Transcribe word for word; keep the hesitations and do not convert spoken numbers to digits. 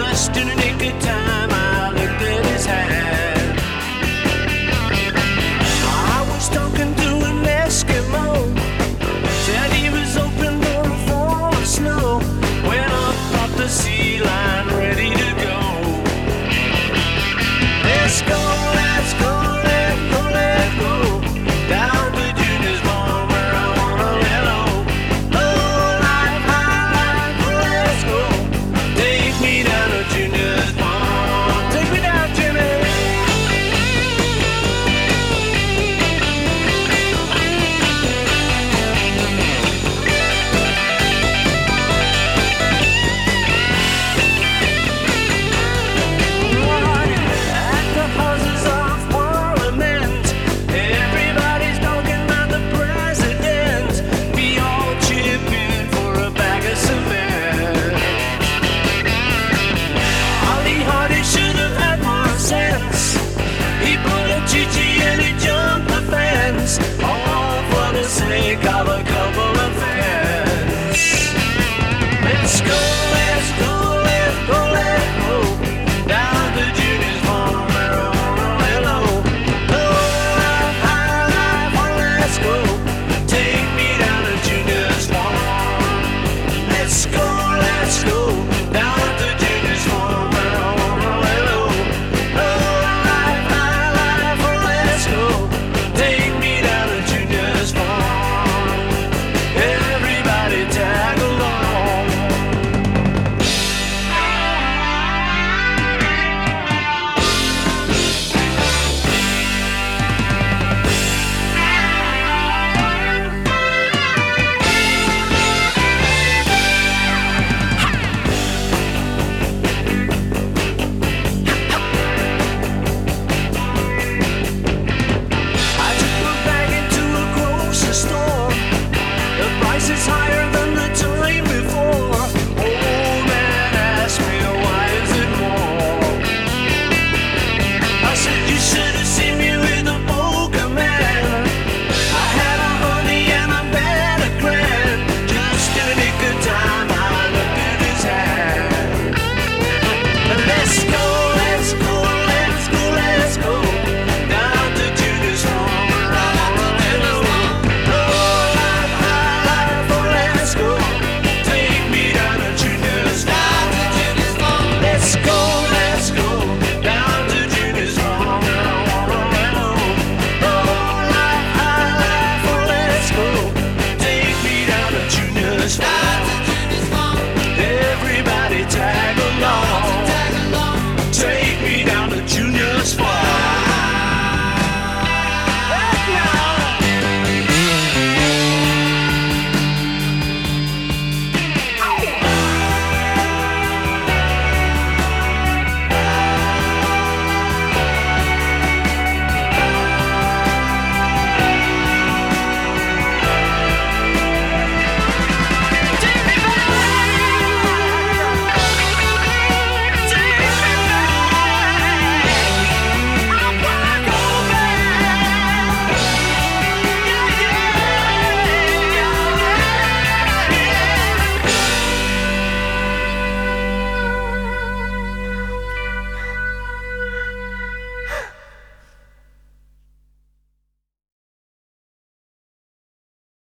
Just in the nick of time, I looked at his hand. I was talking to an Eskimo, said he was open for a fall of snow. Went up off the sea line, ready to go. Let's go, let's go, let's go, let's go. Down to Junior's farm where I wanna let low. Low life, high life, let's go. Take me down to Junior's farm. Take me down, Jimmy. At the houses of Parliament, everybody's talking about the president. We all chip in for a bag of cement. Ollie Hardy should have had more sense. He put a chichi and he jumped the fence, all for the sake of a couple of fans. Let's go, let's go, let's go, let's go. Down to Junior's farm where I wanna lay low. Low life, high life, oh, let's go. Take me down to Junior's farm. Let's go, let's go. Down to Junior's farm where I wanna lay low. Low life, high life, oh, let's go. Take me down to Junior's farm. Everybody tag along. I took a bag into a grocery store. The price is higher than the time before. Old man asked me, why is it more? I said, you should have seen me with a poker man. I had a honey and a bed of grand. Just in the nick of time, I looked at his hand. Let's go, let's go, let's go, let's go. Down to Junior's farm where I wanna lay low. Low life, high life, oh, let's go. Take me down to Junior's farm. Let's go.